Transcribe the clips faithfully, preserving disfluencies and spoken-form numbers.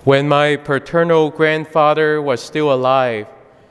When my paternal grandfather was still alive,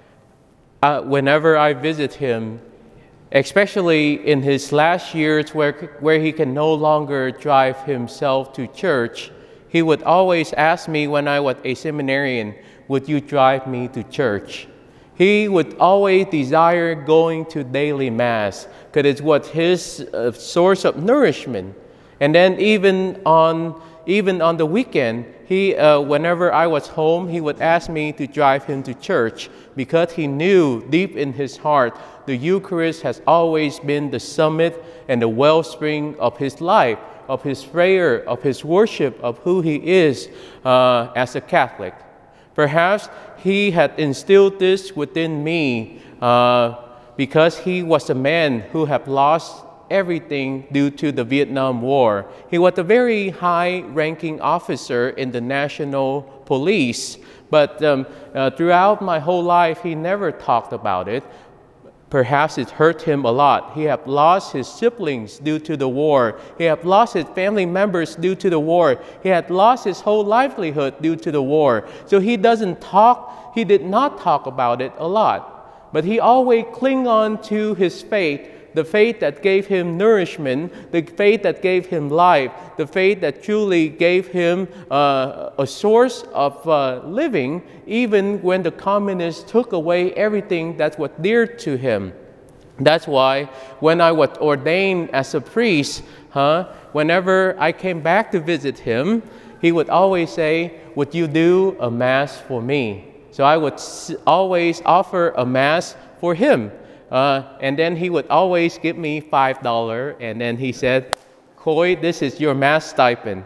uh, whenever I visit him, especially in his last years where, where he can no longer drive himself to church, he would always ask me when I was a seminarian, would you drive me to church? He would always desire going to daily Mass because it's what his uh, source of nourishment. And then even on even on the weekend, he uh, whenever I was home, he would ask me to drive him to church because he knew deep in his heart the Eucharist has always been the summit and the wellspring of his life, of his prayer, of his worship, of who he is uh, as a Catholic. Perhaps he had instilled this within me uh, because he was a man who had lost everything due to the Vietnam War. He was a very high-ranking officer in the National Police, but um, uh, throughout my whole life, he never talked about it. Perhaps it hurt him a lot. He had lost his siblings due to the war. He had lost his family members due to the war. He had lost his whole livelihood due to the war. So he doesn't talk, he did not talk about it a lot. But he always clung on to his faith, the faith that gave him nourishment, the faith that gave him life, the faith that truly gave him uh, a source of uh, living, even when the communists took away everything that was dear to him. That's why when I was ordained as a priest, huh, whenever I came back to visit him, he would always say, would you do a Mass for me? So I would always offer a Mass for him. Uh, and then he would always give me five dollars, and then he said, Khoi, this is your Mass stipend.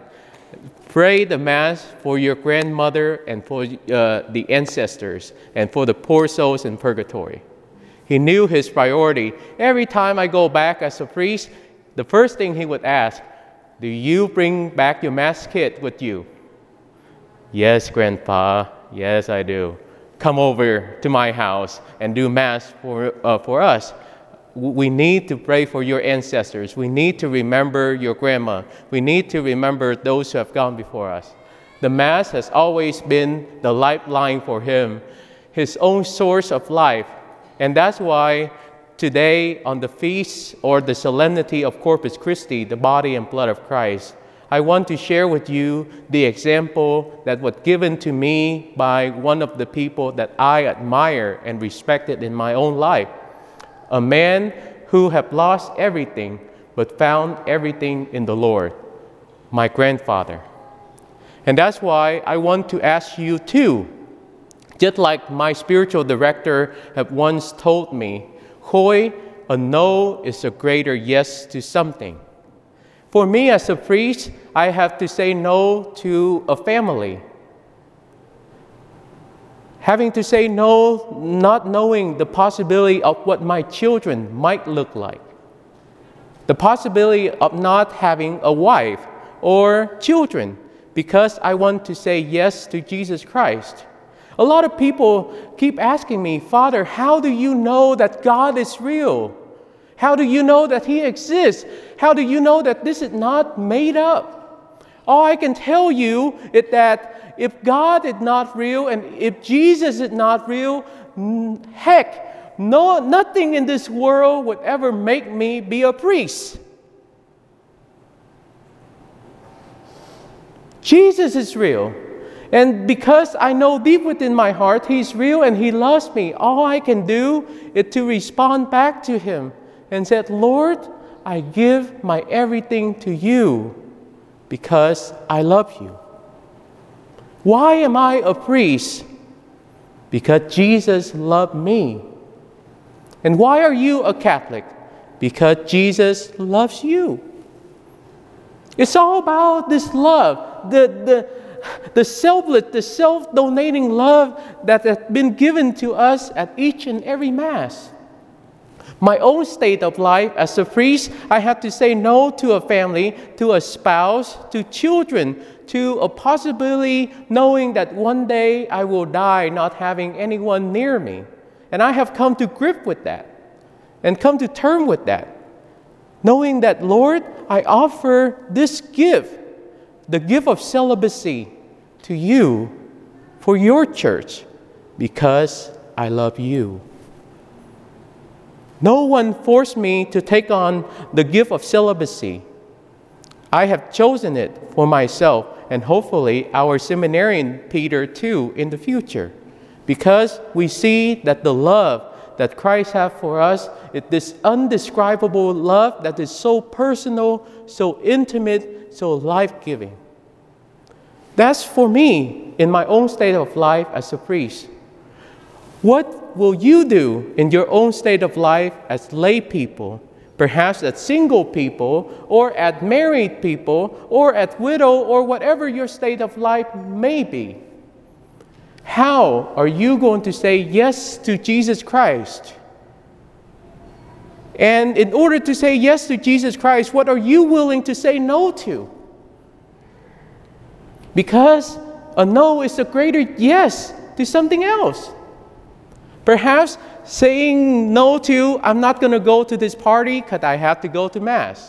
Pray the Mass for your grandmother and for uh, the ancestors and for the poor souls in purgatory. He knew his priority. Every time I go back as a priest, the first thing he would ask, do you bring back your Mass kit with you? Yes, Grandpa. Yes, I do. Come over to my house and do Mass for, uh, for us. We need to pray for your ancestors. We need to remember your grandma. We need to remember those who have gone before us. The Mass has always been the lifeline for him, his own source of life. And that's why today on the feast or the solemnity of Corpus Christi, the body and blood of Christ, I want to share with you the example that was given to me by one of the people that I admire and respected in my own life. A man who had lost everything but found everything in the Lord, my grandfather. And that's why I want to ask you too, just like my spiritual director had once told me, Khoi, a no is a greater yes to something. For me as a priest, I have to say no to a family. Having to say no, not knowing the possibility of what my children might look like. The possibility of not having a wife or children because I want to say yes to Jesus Christ. A lot of people keep asking me, Father, how do you know that God is real? How do you know that He exists? How do you know that this is not made up? All I can tell you is that if God is not real and if Jesus is not real, heck, no, nothing in this world would ever make me be a priest. Jesus is real. And because I know deep within my heart He's real and He loves me, all I can do is to respond back to Him and said, Lord, I give my everything to you because I love you. Why am I a priest? Because Jesus loved me. And why are you a Catholic? Because Jesus loves you. It's all about this love, the, the, the selfless, the self-donating love that has been given to us at each and every Mass. My own state of life as a priest, I had to say no to a family, to a spouse, to children, to a possibility knowing that one day I will die not having anyone near me. And I have come to grip with that and come to term with that. Knowing that, Lord, I offer this gift, the gift of celibacy, to you for your church because I love you. No one forced me to take on the gift of celibacy. I have chosen it for myself, and hopefully our seminarian Peter too in the future, because we see that the love that Christ has for us is this undescribable love that is so personal, so intimate, so life-giving. That's for me in my own state of life as a priest. What will you do in your own state of life as lay people, perhaps as single people, or as married people, or as widow, or whatever your state of life may be? How are you going to say yes to Jesus Christ? And in order to say yes to Jesus Christ, what are you willing to say no to? Because a no is a greater yes to something else. Perhaps saying no to, I'm not going to go to this party because I have to go to Mass.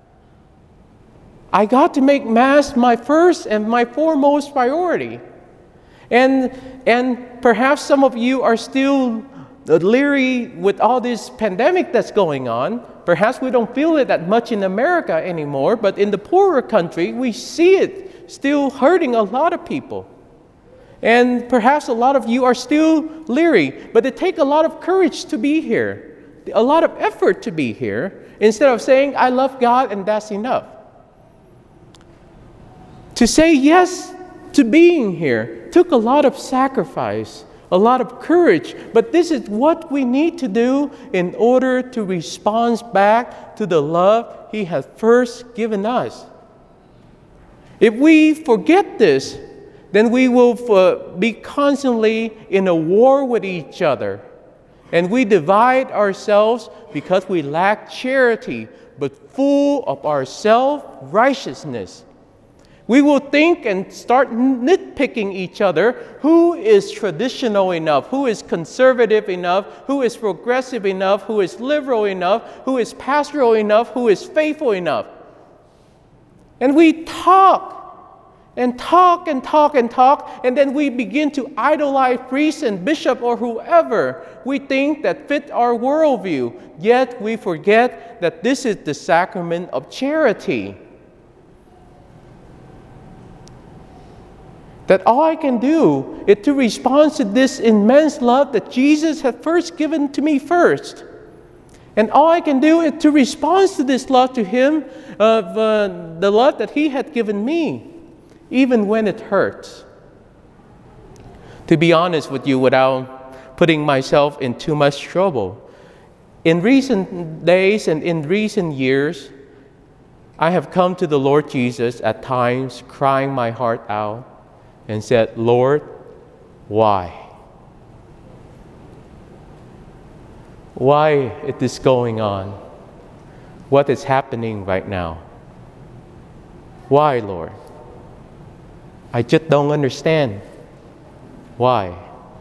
I got to make Mass my first and my foremost priority. And, and perhaps some of you are still leery with all this pandemic that's going on. Perhaps we don't feel it that much in America anymore, but in the poorer country, we see it still hurting a lot of people. And perhaps a lot of you are still leery, but it takes a lot of courage to be here, a lot of effort to be here, instead of saying, I love God and that's enough. To say yes to being here took a lot of sacrifice, a lot of courage, but this is what we need to do in order to respond back to the love He has first given us. If we forget this, then we will uh, be constantly in a war with each other. And we divide ourselves because we lack charity, but full of our self-righteousness. We will think and start nitpicking each other. Who is traditional enough? Who is conservative enough? Who is progressive enough? Who is liberal enough? Who is pastoral enough? Who is faithful enough? And we talk and talk and talk and talk, and then we begin to idolize priests and bishop or whoever we think that fit our worldview. Yet we forget that this is the sacrament of charity. That all I can do is to respond to this immense love that Jesus had first given to me first. And all I can do is to respond to this love to Him, of uh, the love that He had given me, even when it hurts. To be honest with you, without putting myself in too much trouble, in recent days and in recent years, I have come to the Lord Jesus at times crying my heart out and said, Lord, why? Why is this going on? What is happening right now? Why, Lord? I just don't understand. Why?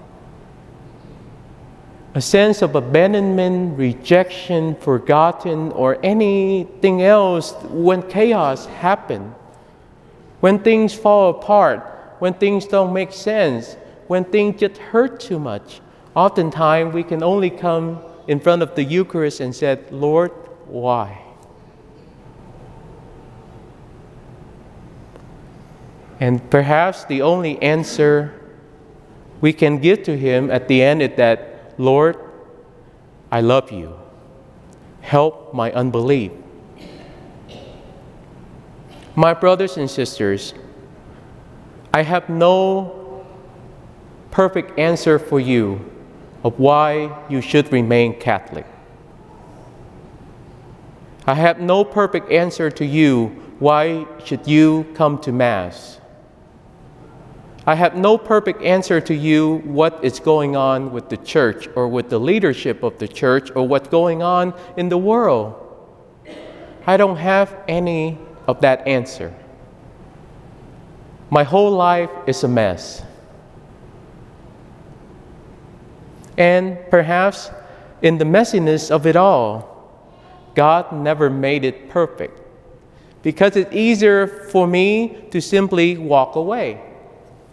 A sense of abandonment, rejection, forgotten, or anything else when chaos happens, when things fall apart, when things don't make sense, when things just hurt too much. Oftentimes, we can only come in front of the Eucharist and say, Lord, why? And perhaps the only answer we can give to Him at the end is that, Lord, I love you. Help my unbelief. My brothers and sisters, I have no perfect answer for you of why you should remain Catholic. I have no perfect answer to you why should you come to Mass. I have no perfect answer to you what is going on with the church or with the leadership of the church or what's going on in the world. I don't have any of that answer. My whole life is a mess. And perhaps in the messiness of it all, God never made it perfect, because it's easier for me to simply walk away.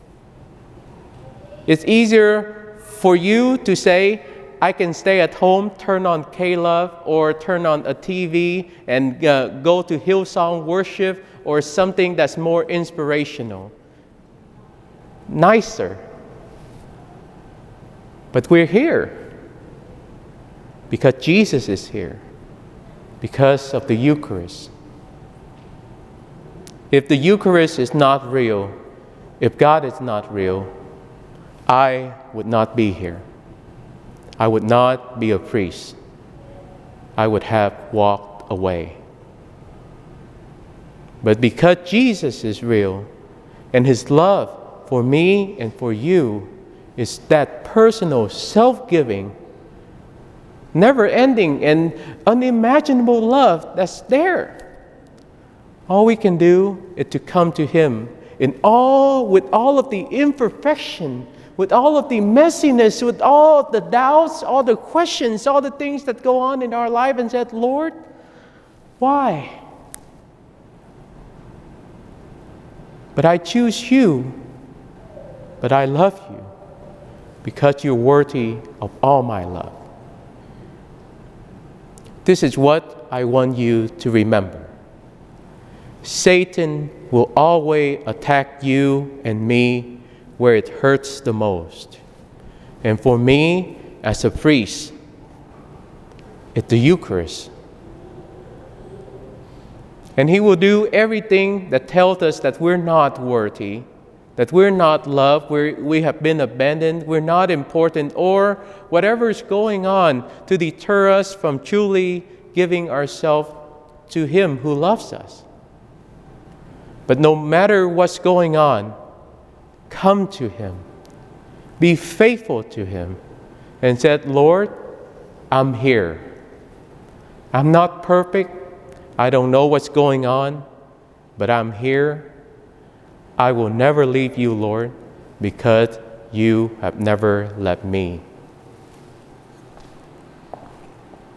It's easier for you to say, I can stay at home, turn on K-Love, or turn on a T V and uh, go to Hillsong worship or something that's more inspirational. Nicer. But we're here because Jesus is here, because of the Eucharist. If the Eucharist is not real, if God is not real, I would not be here. I would not be a priest. I would have walked away. But because Jesus is real, and His love for me and for you is that personal, self-giving, never-ending, and unimaginable love that's there, all we can do is to come to Him in all, with all of the imperfection, with all of the messiness, with all the doubts, all the questions, all the things that go on in our life, and said, Lord, why? But I choose you, but I love you because you're worthy of all my love. This is what I want you to remember. Satan will always attack you and me where it hurts the most. And for me, as a priest, it's the Eucharist. And he will do everything that tells us that we're not worthy, that we're not loved, we're, we have been abandoned, we're not important, or whatever is going on to deter us from truly giving ourselves to Him who loves us. But no matter what's going on, come to Him. Be faithful to Him. And said, Lord, I'm here. I'm not perfect. I don't know what's going on, but I'm here. I will never leave you, Lord, because you have never left me.